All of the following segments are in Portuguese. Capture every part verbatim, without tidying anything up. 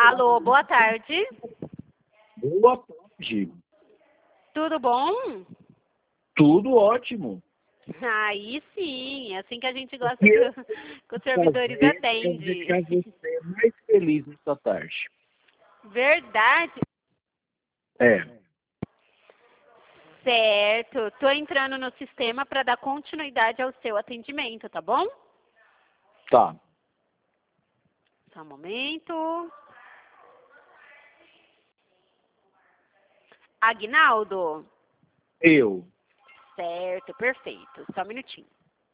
Alô, boa tarde. Boa tarde. Tudo bom? Tudo ótimo. Aí sim, é assim que a gente gosta Que que, o- que os servidores prazer em atendem. deixar você mais feliz nessa tarde. Verdade. É, Certo. Tô entrando no sistema para dar continuidade ao seu atendimento, tá bom? tá. Só um momento. Agnaldo. Eu. Certo, perfeito. Só um minutinho.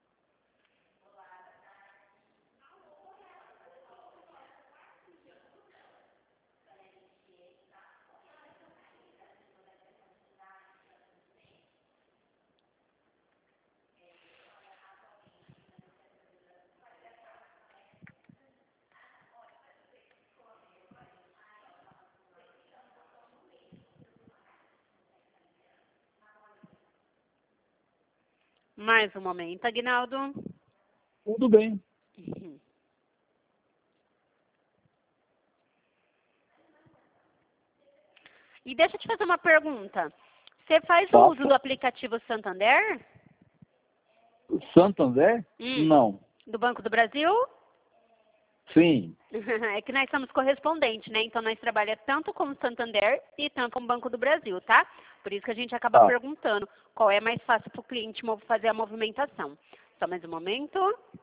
Mais um momento, Agnaldo. Tudo bem. Uhum. E deixa eu te fazer uma pergunta. Você faz o Faça. uso do aplicativo Santander? Santander? Hum. Não. Do Banco do Brasil? Sim. É que nós somos correspondentes, né? Então nós trabalhamos tanto com o Santander e tanto com o Banco do Brasil, tá? Por isso que a gente acaba Tá. perguntando qual é mais fácil para o cliente mo- fazer a movimentação. Só mais um momento.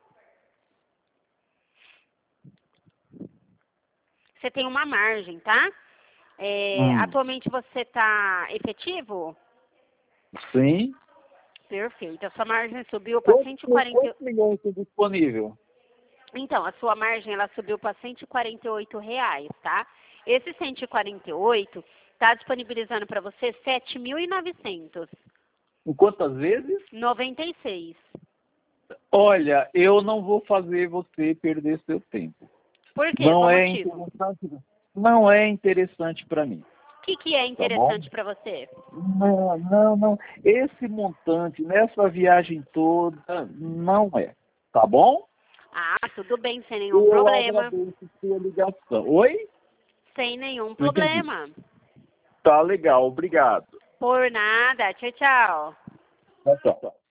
Você tem uma margem, tá? É, Hum. atualmente você está efetivo? Sim. Perfeito. A sua margem subiu para Quantos, cento e quarenta. quantos milhões tem disponível? Então, a sua margem ela subiu para cento e quarenta e oito reais, tá? Esse cento e quarenta e oito está disponibilizando para você sete mil e novecentos. Em quantas vezes? noventa e seis. Olha, eu não vou fazer você perder seu tempo. Por quê? Não Qual é motivo? interessante. Não é interessante para mim. O que, que é Tá bom? interessante para você? Não, não, não. Esse montante nessa viagem toda não é. Tá bom? Ah, tudo bem, sem nenhum Eu problema. agradeço sua ligação. Oi? Sem nenhum Não entendi. problema. Tá legal, obrigado. Por nada. Tchau, tchau. Tchau, tchau.